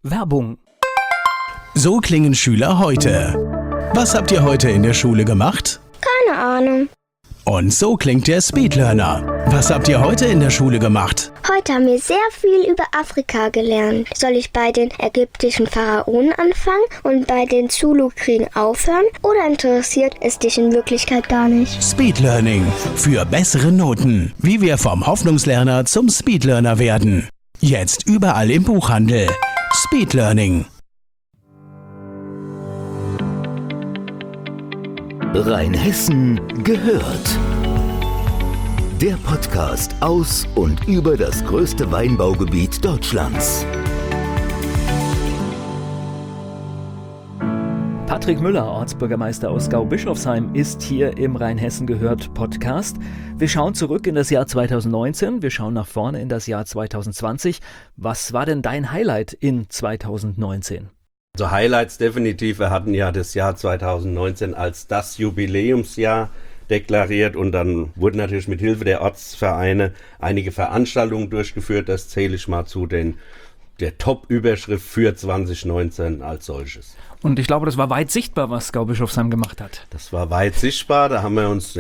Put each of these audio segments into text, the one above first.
Werbung. So klingen Schüler heute. Was habt ihr heute in der Schule gemacht? Keine Ahnung. Und so klingt der Speedlearner. Was habt ihr heute in der Schule gemacht? Heute haben wir sehr viel über Afrika gelernt. Soll ich bei den ägyptischen Pharaonen anfangen und bei den Zulu-Kriegen aufhören? Oder interessiert es dich in Wirklichkeit gar nicht? Speedlearning. Für bessere Noten. Wie wir vom Hoffnungslerner zum Speedlearner werden. Jetzt überall im Buchhandel. Speedlearning. Rheinhessen gehört. Der Podcast aus und über das größte Weinbaugebiet Deutschlands. Patrick Müller, Ortsbürgermeister aus Gau-Bischofsheim, ist hier im Rheinhessen gehört Podcast. Wir schauen zurück in das Jahr 2019, wir schauen nach vorne in das Jahr 2020. Was war denn dein Highlight in 2019? Also Highlights definitiv, wir hatten ja das Jahr 2019 als das Jubiläumsjahr deklariert und dann wurden natürlich mit Hilfe der Ortsvereine einige Veranstaltungen durchgeführt. Das zähle ich mal zu der Top-Überschrift für 2019 als solches. Und ich glaube, das war weit sichtbar, was Gau-Bischofsheim gemacht hat. Das war weit sichtbar, da haben wir uns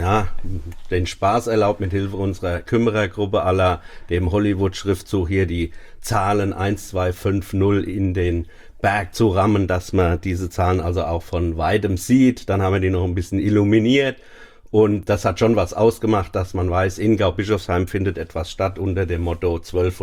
den Spaß erlaubt, mit Hilfe unserer Kümmerergruppe aller dem Hollywood-Schriftzug hier die Zahlen 1, 2, 5, 0 in den Berg zu rammen, dass man diese Zahlen also auch von weitem sieht. Dann haben wir die noch ein bisschen illuminiert und das hat schon was ausgemacht, dass man weiß, in Gau-Bischofsheim findet etwas statt unter dem Motto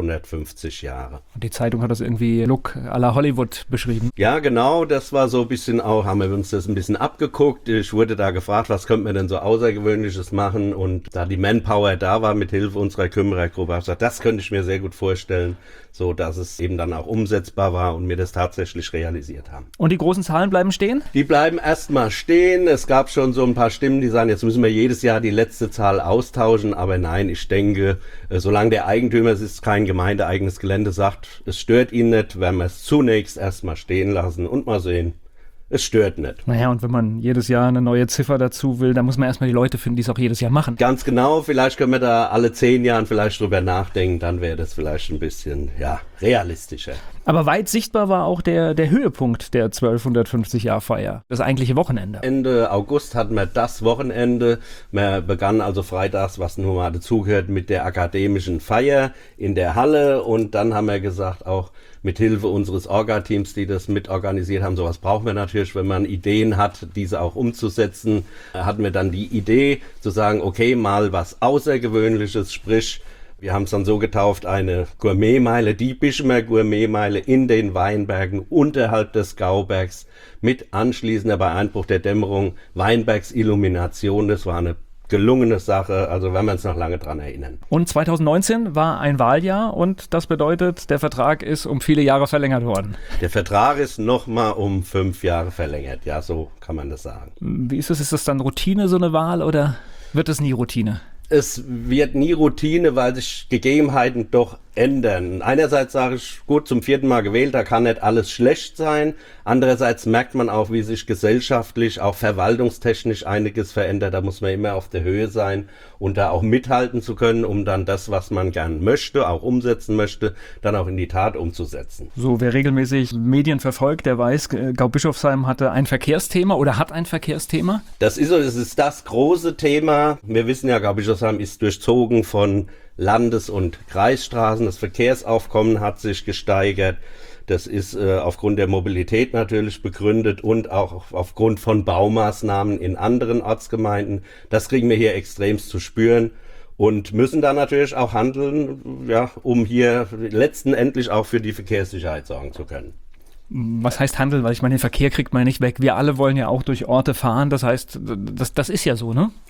1250 Jahre. Und die Zeitung hat das irgendwie Look à la Hollywood beschrieben. Ja, genau, das war so ein bisschen auch, haben wir uns das ein bisschen abgeguckt. Ich wurde da gefragt, was könnte man denn so Außergewöhnliches machen, und da die Manpower da war mit Hilfe unserer Kümmerergruppe, habe ich gesagt, das könnte ich mir sehr gut vorstellen, so dass es eben dann auch umsetzbar war und wir das tatsächlich realisiert haben. Und die großen Zahlen bleiben stehen? Die bleiben erstmal stehen. Es gab schon so ein paar Stimmen, die sagen, jetzt müssen wir jedes Jahr die letzte Zahl austauschen, aber nein, ich denke, solange der Eigentümer, es ist kein gemeindeeigenes Gelände, sagt, es stört ihn nicht, werden wir es zunächst erstmal stehen lassen und mal sehen. Es stört nicht. Naja, und wenn man jedes Jahr eine neue Ziffer dazu will, dann muss man erstmal die Leute finden, die es auch jedes Jahr machen. Ganz genau, vielleicht können wir da alle 10 Jahren vielleicht drüber nachdenken, dann wäre das vielleicht ein bisschen, realistischer. Aber weit sichtbar war auch der Höhepunkt der 1250-Jahr-Feier, das eigentliche Wochenende. Ende August hatten wir das Wochenende. Wir begannen also freitags, was nun mal dazugehört, mit der akademischen Feier in der Halle, und dann haben wir gesagt, auch mit Hilfe unseres Orga-Teams, die das mitorganisiert haben, sowas brauchen wir natürlich, wenn man Ideen hat, diese auch umzusetzen, hatten wir dann die Idee zu sagen, okay, mal was Außergewöhnliches, sprich, wir haben es dann so getauft, eine Gourmetmeile, die Bischemer Gourmetmeile in den Weinbergen unterhalb des Gaubergs mit anschließender bei Einbruch der Dämmerung Weinbergsillumination. Das war eine gelungene Sache, also werden wir uns noch lange dran erinnern. Und 2019 war ein Wahljahr und das bedeutet, der Vertrag ist um viele Jahre verlängert worden. Der Vertrag ist nochmal um 5 Jahre verlängert, ja, so kann man das sagen. Wie ist das? Ist das dann Routine, so eine Wahl, oder wird es nie Routine? Es wird nie Routine, weil sich Gegebenheiten doch ändern. Einerseits sage ich, gut, zum 4. Mal gewählt, da kann nicht alles schlecht sein. Andererseits merkt man auch, wie sich gesellschaftlich, auch verwaltungstechnisch einiges verändert. Da muss man immer auf der Höhe sein und da auch mithalten zu können, um dann das, was man gern möchte, auch umsetzen möchte, dann auch in die Tat umzusetzen. So, wer regelmäßig Medien verfolgt, der weiß, Gau-Bischofsheim hatte ein Verkehrsthema oder hat ein Verkehrsthema? Das ist so, das ist das große Thema. Wir wissen ja, Gau-Bischofsheim ist durchzogen von Landes- und Kreisstraßen. Das Verkehrsaufkommen hat sich gesteigert. Das ist aufgrund der Mobilität natürlich begründet und auch aufgrund von Baumaßnahmen in anderen Ortsgemeinden. Das kriegen wir hier extremst zu spüren und müssen da natürlich auch handeln, um hier letztendlich auch für die Verkehrssicherheit sorgen zu können. Was heißt handeln? Weil ich meine, den Verkehr kriegt man nicht weg. Wir alle wollen ja auch durch Orte fahren. Das heißt, das ist ja so, ne?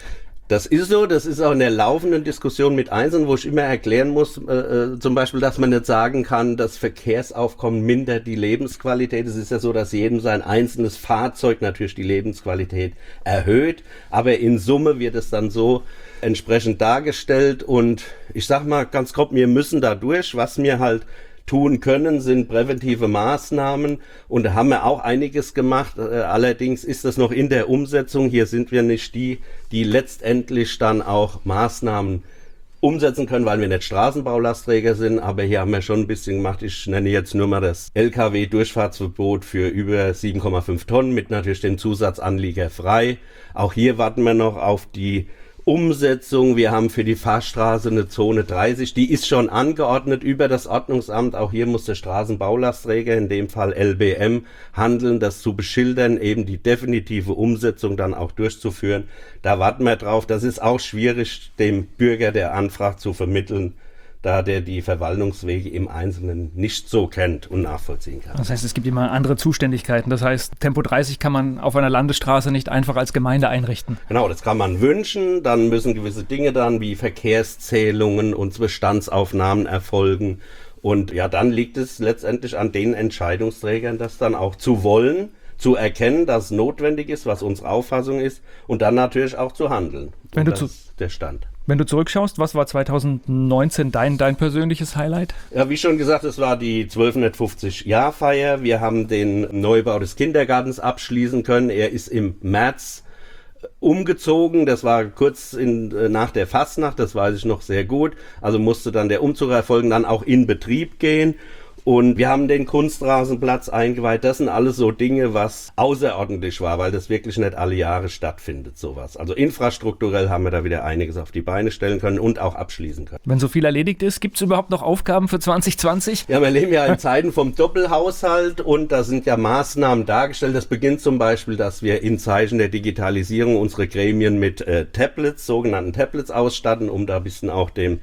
Das ist so, das ist auch in der laufenden Diskussion mit Einzelnen, wo ich immer erklären muss, zum Beispiel, dass man nicht sagen kann, das Verkehrsaufkommen mindert die Lebensqualität. Es ist ja so, dass jedem sein einzelnes Fahrzeug natürlich die Lebensqualität erhöht, aber in Summe wird es dann so entsprechend dargestellt, und ich sag mal ganz grob, wir müssen da durch, was wir halt tun können, sind präventive Maßnahmen, und da haben wir auch einiges gemacht. Allerdings ist das noch in der Umsetzung. Hier sind wir nicht die letztendlich dann auch Maßnahmen umsetzen können, weil wir nicht Straßenbaulastträger sind, aber hier haben wir schon ein bisschen gemacht. Ich nenne jetzt nur mal das LKW-Durchfahrtsverbot für über 7,5 Tonnen mit natürlich dem Zusatzanlieger frei. Auch hier warten wir noch auf die Umsetzung. Wir haben für die Fahrstraße eine Zone 30, die ist schon angeordnet über das Ordnungsamt. Auch hier muss der Straßenbaulastträger, in dem Fall LBM, handeln, das zu beschildern, eben die definitive Umsetzung dann auch durchzuführen. Da warten wir drauf. Das ist auch schwierig, dem Bürger, der anfragt, zu vermitteln, da der die Verwaltungswege im Einzelnen nicht so kennt und nachvollziehen kann. Das heißt, es gibt immer andere Zuständigkeiten. Das heißt, Tempo 30 kann man auf einer Landesstraße nicht einfach als Gemeinde einrichten. Genau, das kann man wünschen. Dann müssen gewisse Dinge dann wie Verkehrszählungen und Bestandsaufnahmen erfolgen. Und ja, dann liegt es letztendlich an den Entscheidungsträgern, das dann auch zu wollen, zu erkennen, dass es notwendig ist, was unsere Auffassung ist und dann natürlich auch zu handeln. Das ist der Stand. Wenn du zurückschaust, was war 2019 dein persönliches Highlight? Ja, wie schon gesagt, es war die 1250-Jahr-Feier. Wir haben den Neubau des Kindergartens abschließen können. Er ist im März umgezogen. Das war kurz nach der Fastnacht, das weiß ich noch sehr gut. Also musste dann der Umzug erfolgen, dann auch in Betrieb gehen. Und wir haben den Kunstrasenplatz eingeweiht. Das sind alles so Dinge, was außerordentlich war, weil das wirklich nicht alle Jahre stattfindet, sowas. Also infrastrukturell haben wir da wieder einiges auf die Beine stellen können und auch abschließen können. Wenn so viel erledigt ist, gibt es überhaupt noch Aufgaben für 2020? Ja, wir leben ja in Zeiten vom Doppelhaushalt und da sind ja Maßnahmen dargestellt. Das beginnt zum Beispiel, dass wir in Zeichen der Digitalisierung unsere Gremien mit Tablets, sogenannten Tablets ausstatten, um da ein bisschen auch dem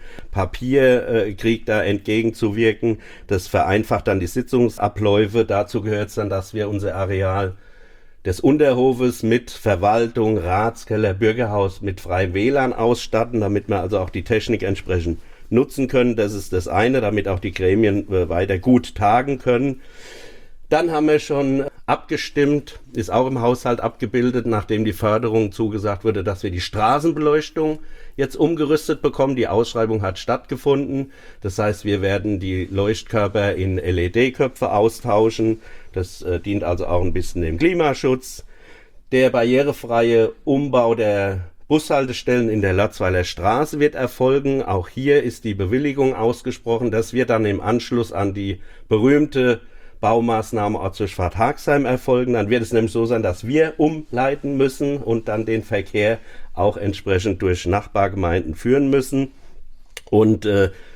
Papierkrieg da entgegenzuwirken. Das vereinfacht dann die Sitzungsabläufe. Dazu gehört es dann, dass wir unser Areal des Unterhofes mit Verwaltung, Ratskeller, Bürgerhaus mit freiem WLAN ausstatten, damit wir also auch die Technik entsprechend nutzen können. Das ist das eine, damit auch die Gremien weiter gut tagen können. Dann haben wir schon abgestimmt, ist auch im Haushalt abgebildet, nachdem die Förderung zugesagt wurde, dass wir die Straßenbeleuchtung jetzt umgerüstet bekommen. Die Ausschreibung hat stattgefunden. Das heißt, wir werden die Leuchtkörper in LED-Köpfe austauschen. Das dient also auch ein bisschen dem Klimaschutz. Der barrierefreie Umbau der Bushaltestellen in der Lotzweiler Straße wird erfolgen. Auch hier ist die Bewilligung ausgesprochen. Das wird dann im Anschluss an die berühmte Baumaßnahme Ortsdurchfahrt Haagsheim erfolgen. Dann wird es nämlich so sein, dass wir umleiten müssen und dann den Verkehr auch entsprechend durch Nachbargemeinden führen müssen. Und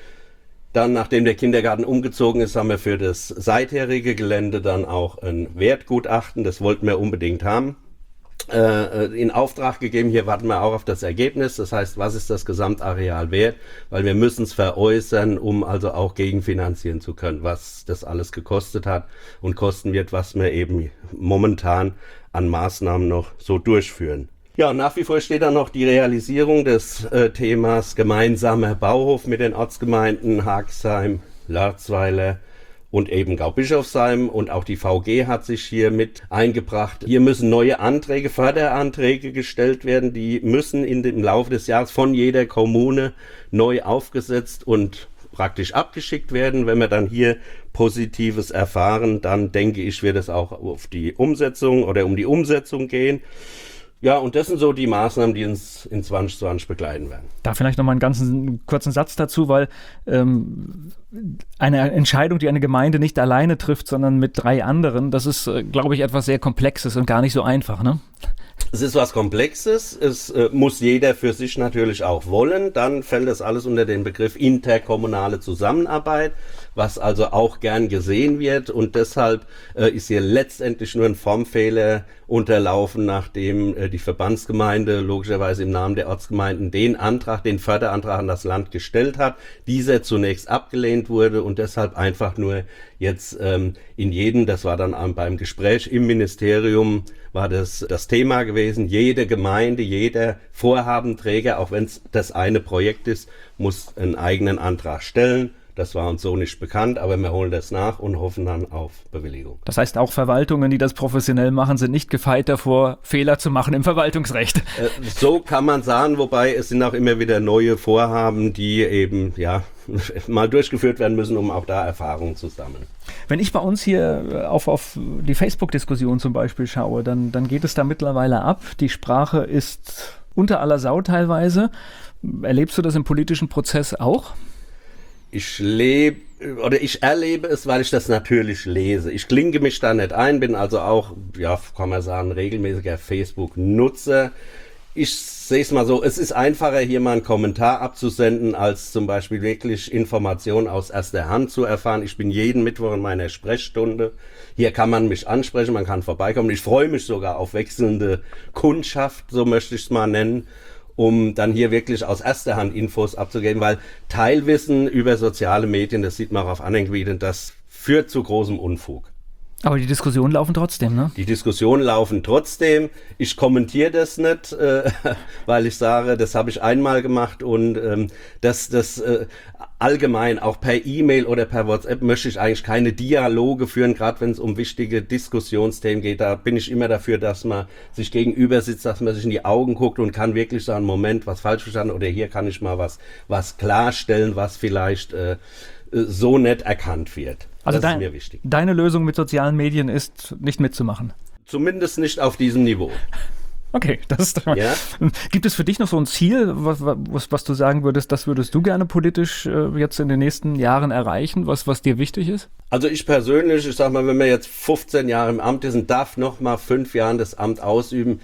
dann, nachdem der Kindergarten umgezogen ist, haben wir für das seitherige Gelände dann auch ein Wertgutachten, das wollten wir unbedingt haben, in Auftrag gegeben. Hier warten wir auch auf das Ergebnis. Das heißt, was ist das Gesamtareal wert? Weil wir müssen es veräußern, um also auch gegenfinanzieren zu können, was das alles gekostet hat und kosten wird, was wir eben momentan an Maßnahmen noch so durchführen. Ja, nach wie vor steht da noch die Realisierung des Themas gemeinsamer Bauhof mit den Ortsgemeinden Haagsheim, Lotzweiler und eben Gaubischofsheim, und auch die VG hat sich hier mit eingebracht. Hier müssen neue Anträge, Förderanträge gestellt werden, die müssen im Laufe des Jahres von jeder Kommune neu aufgesetzt und praktisch abgeschickt werden. Wenn wir dann hier Positives erfahren, dann denke ich, wird es auch auf die Umsetzung oder um die Umsetzung gehen. Ja, und das sind so die Maßnahmen, die uns in 2020 begleiten werden. Da vielleicht noch mal einen kurzen Satz dazu, weil eine Entscheidung, die eine Gemeinde nicht alleine trifft, sondern mit 3 anderen, das ist, glaube ich, etwas sehr Komplexes und gar nicht so einfach, ne? Es ist was Komplexes, es muss jeder für sich natürlich auch wollen, dann fällt das alles unter den Begriff interkommunale Zusammenarbeit, was also auch gern gesehen wird, und deshalb ist hier letztendlich nur ein Formfehler unterlaufen, nachdem die Verbandsgemeinde logischerweise im Namen der Ortsgemeinden den Förderantrag an das Land gestellt hat, dieser zunächst abgelehnt wurde und deshalb einfach nur jetzt das war dann beim Gespräch im Ministerium, war das Thema gewesen. Jede Gemeinde, jeder Vorhabenträger, auch wenn es das eine Projekt ist, muss einen eigenen Antrag stellen. Das war uns so nicht bekannt, aber wir holen das nach und hoffen dann auf Bewilligung. Das heißt, auch Verwaltungen, die das professionell machen, sind nicht gefeit davor, Fehler zu machen im Verwaltungsrecht. So kann man sagen, wobei es sind auch immer wieder neue Vorhaben, die eben mal durchgeführt werden müssen, um auch da Erfahrungen zu sammeln. Wenn ich bei uns hier auf die Facebook-Diskussion zum Beispiel schaue, dann geht es da mittlerweile ab. Die Sprache ist unter aller Sau teilweise. Erlebst du das im politischen Prozess auch? Ich erlebe es, weil ich das natürlich lese. Ich klinke mich da nicht ein, bin also auch, ja, kann man sagen, regelmäßiger Facebook-Nutzer. Ich sehe es mal so, es ist einfacher, hier mal einen Kommentar abzusenden, als zum Beispiel wirklich Informationen aus erster Hand zu erfahren. Ich bin jeden Mittwoch in meiner Sprechstunde. Hier kann man mich ansprechen, man kann vorbeikommen. Ich freue mich sogar auf wechselnde Kundschaft, so möchte ich es mal nennen, um dann hier wirklich aus erster Hand Infos abzugeben, weil Teilwissen über soziale Medien, das sieht man auch auf anderen Gebieten, das führt zu großem Unfug. Aber die Diskussionen laufen trotzdem, ne? Die Diskussionen laufen trotzdem. Ich kommentiere das nicht, weil ich sage, das habe ich einmal gemacht und das allgemein, auch per E-Mail oder per WhatsApp möchte ich eigentlich keine Dialoge führen, gerade wenn es um wichtige Diskussionsthemen geht. Da bin ich immer dafür, dass man sich gegenüber sitzt, dass man sich in die Augen guckt und kann wirklich sagen, Moment, was falsch verstanden oder hier kann ich mal was klarstellen, was vielleicht so nicht erkannt wird. Also das ist mir wichtig. Deine Lösung mit sozialen Medien ist, nicht mitzumachen. Zumindest nicht auf diesem Niveau. Okay, das ist. Ja? Gibt es für dich noch so ein Ziel, was du sagen würdest, das würdest du gerne politisch jetzt in den nächsten Jahren erreichen, was dir wichtig ist? Also ich persönlich, ich sag mal, wenn man jetzt 15 Jahre im Amt ist und darf noch mal 5 Jahre das Amt ausüben,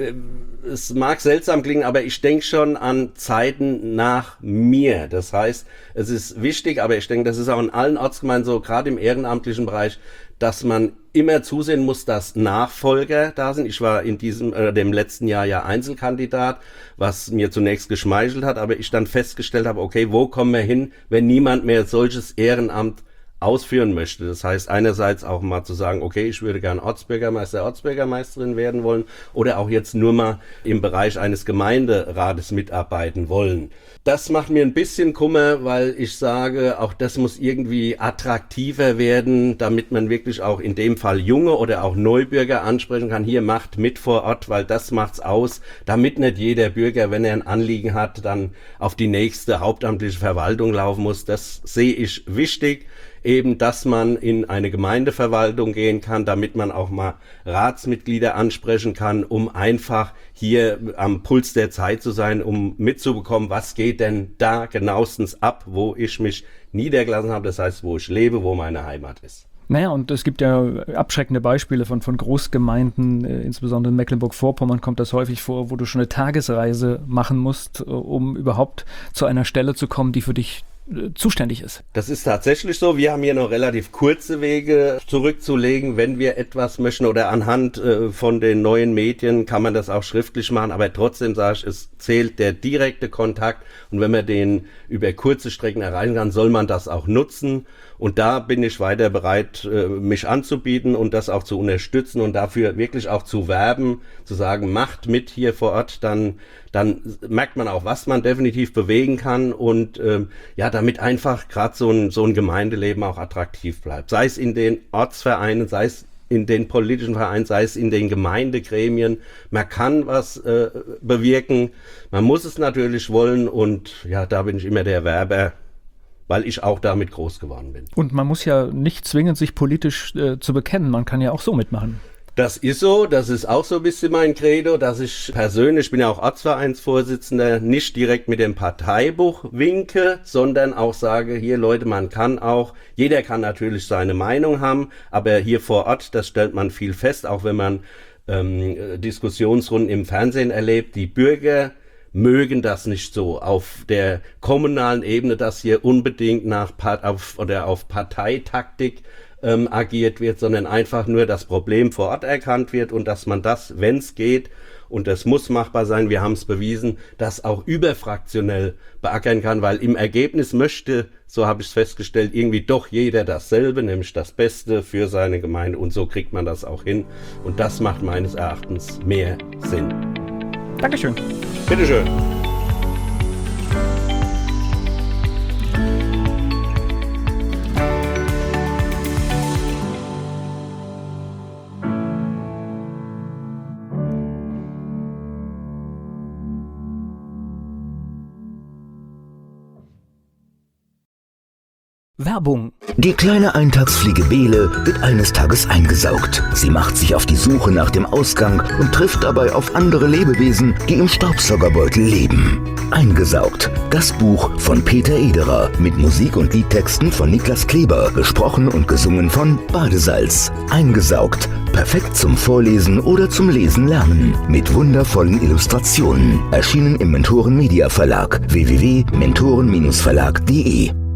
es mag seltsam klingen, aber ich denke schon an Zeiten nach mir. Das heißt, es ist wichtig, aber ich denke, das ist auch in allen Ortsgemeinden so, gerade im ehrenamtlichen Bereich, dass man immer zusehen muss, dass Nachfolger da sind. Ich war in dem letzten Jahr ja Einzelkandidat, was mir zunächst geschmeichelt hat, aber ich dann festgestellt habe, okay, wo kommen wir hin, wenn niemand mehr solches Ehrenamt ausführen möchte. Das heißt, einerseits auch mal zu sagen, okay, ich würde gern Ortsbürgermeister, Ortsbürgermeisterin werden wollen oder auch jetzt nur mal im Bereich eines Gemeinderates mitarbeiten wollen. Das macht mir ein bisschen Kummer, weil ich sage, auch das muss irgendwie attraktiver werden, damit man wirklich auch in dem Fall junge oder auch Neubürger ansprechen kann. Hier macht mit vor Ort, weil das macht's aus, damit nicht jeder Bürger, wenn er ein Anliegen hat, dann auf die nächste hauptamtliche Verwaltung laufen muss. Das sehe ich wichtig. Eben, dass man in eine Gemeindeverwaltung gehen kann, damit man auch mal Ratsmitglieder ansprechen kann, um einfach hier am Puls der Zeit zu sein, um mitzubekommen, was geht denn da genauestens ab, wo ich mich niedergelassen habe, das heißt, wo ich lebe, wo meine Heimat ist. Naja, und es gibt ja abschreckende Beispiele von Großgemeinden, insbesondere in Mecklenburg-Vorpommern kommt das häufig vor, wo du schon eine Tagesreise machen musst, um überhaupt zu einer Stelle zu kommen, die für dich zuständig ist. Das ist tatsächlich so. Wir haben hier noch relativ kurze Wege zurückzulegen, wenn wir etwas möchten oder anhand von den neuen Medien kann man das auch schriftlich machen, aber trotzdem sage ich, es zählt der direkte Kontakt und wenn man den über kurze Strecken erreichen kann, soll man das auch nutzen und da bin ich weiter bereit, mich anzubieten und das auch zu unterstützen und dafür wirklich auch zu werben, zu sagen, macht mit hier vor Ort, dann merkt man auch, was man definitiv bewegen kann und damit einfach gerade so ein Gemeindeleben auch attraktiv bleibt. Sei es in den Ortsvereinen, sei es in den politischen Vereinen, sei es in den Gemeindegremien. Man kann was bewirken, man muss es natürlich wollen und ja, da bin ich immer der Werber, weil ich auch damit groß geworden bin. Und man muss ja nicht zwingend sich politisch zu bekennen, man kann ja auch so mitmachen. Das ist so, das ist auch so ein bisschen mein Credo, dass ich persönlich, ich bin ja auch Ortsvereinsvorsitzender, nicht direkt mit dem Parteibuch winke, sondern auch sage, hier Leute, jeder kann natürlich seine Meinung haben, aber hier vor Ort, das stellt man viel fest, auch wenn man Diskussionsrunden im Fernsehen erlebt, die Bürger mögen das nicht so auf der kommunalen Ebene, dass hier unbedingt auf Parteitaktik agiert wird, sondern einfach nur das Problem vor Ort erkannt wird und dass man das, wenn es geht, und das muss machbar sein, wir haben es bewiesen, das auch überfraktionell beackern kann, weil im Ergebnis möchte, so habe ich es festgestellt, irgendwie doch jeder dasselbe, nämlich das Beste für seine Gemeinde und so kriegt man das auch hin und das macht meines Erachtens mehr Sinn. Dankeschön. Bitteschön. Werbung. Die kleine Eintagsfliege Bele wird eines Tages eingesaugt. Sie macht sich auf die Suche nach dem Ausgang und trifft dabei auf andere Lebewesen, die im Staubsaugerbeutel leben. Eingesaugt, das Buch von Peter Ederer mit Musik und Liedtexten von Niklas Kleber, gesprochen und gesungen von Badesalz. Eingesaugt, perfekt zum Vorlesen oder zum Lesen lernen, mit wundervollen Illustrationen. Erschienen im Mentoren Media Verlag, www.mentoren-verlag.de.